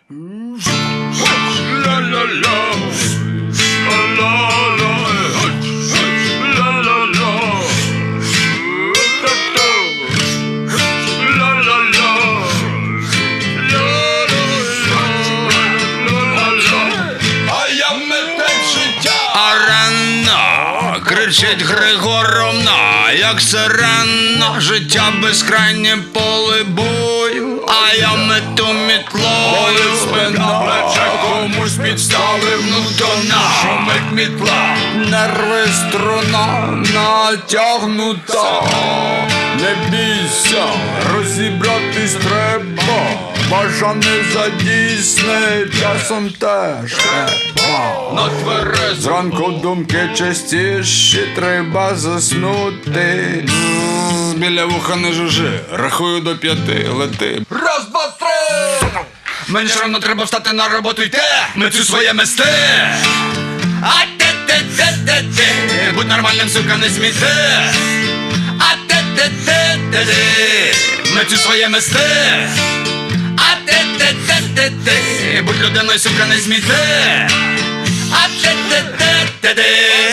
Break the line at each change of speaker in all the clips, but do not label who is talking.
Кричить Григоровна, як сирена, життя безкрайнє поле бою, а я мету мітлою.
Спина плече комусь підставив, ну то шумить мітла.
Нерви струна натягнута.
Не бійся, розібратись треба. Бажане задійсне часом теж треба.
На тверезу
Зранку думки частіші, треба заснути.
біля вуха не жужи, рахую до 5, лети.
Раз, два, три!
Мені ж рано треба встати на роботу йти, митцю своє мести. А те-те-те-те-те, будь нормальним, сука, не сміти. А те-те-те-те-те, митцю своє мести. А те-те-те-те-те, будь людиною, сука, не сміти. А те-те-те-те-те.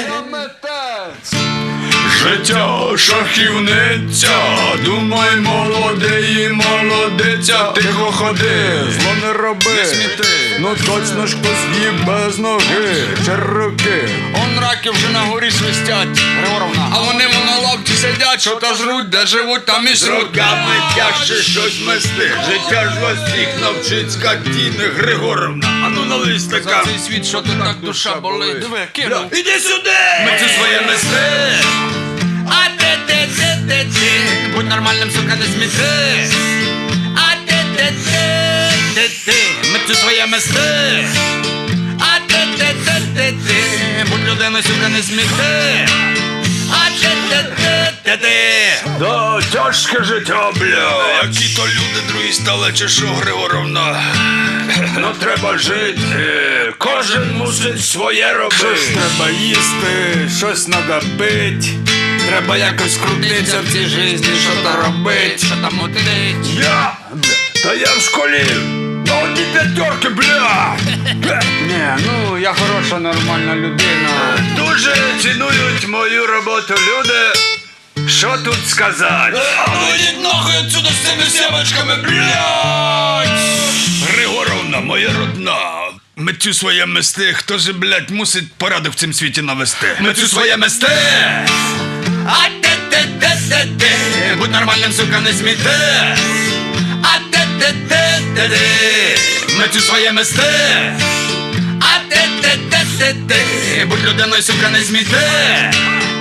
Життя шахівниця, думай, молодий і молодиця. Тихо ходи, зло не роби,
Не сміти.
ну точно ж хтось їв без ноги чи руки.
Он раки вже на горі свистять, Григоровна, а вони на лавці сидять, що та жруть, де живуть, там і сруть.
Руками тяжче щось мести, життя ж вас всіх навчить скотіни. Григоровна, а ну налий
За
стакан.
цей світ, що ти так душа болить. Диви, кинув.
Іди сюди!
Митцю своє мести. А те-те-те-те-те, будь нормальним, сука, не сміти. А те-те-те-те-те, митцю своє мести. А те-те-те-те-те, будь людиною, сука, не сміти. А те-те-те-те-те.
Да, тяжке життя, бля. Які то люди другі стали, чи що, Григоровна? Ну треба жити, кожен мусить своє робити. Щось треба їсти, щось треба пить. Треба якось крутитися в цій житті, що то робить.
Що там мотилить?
Я? Та я в школі на одні п'ятерки, бля.
Ні, ну я хороша, нормальна людина.
Дуже цінують мою роботу люди. Що тут сказати?
А ну йдіть нахуй отсюда з цими сімочками, блядь!
Григоровна, моя родна, митцю своє мести, хто же, блядь, мусить порядок в цім світі навести?
Митцю своє мести. А те-те-те-те-те, будь нормальним, сука, не сміти. А те-те-те-те-те, митцю своє мести. А те-те-те-те-те, будь людиною, сука, не сміти.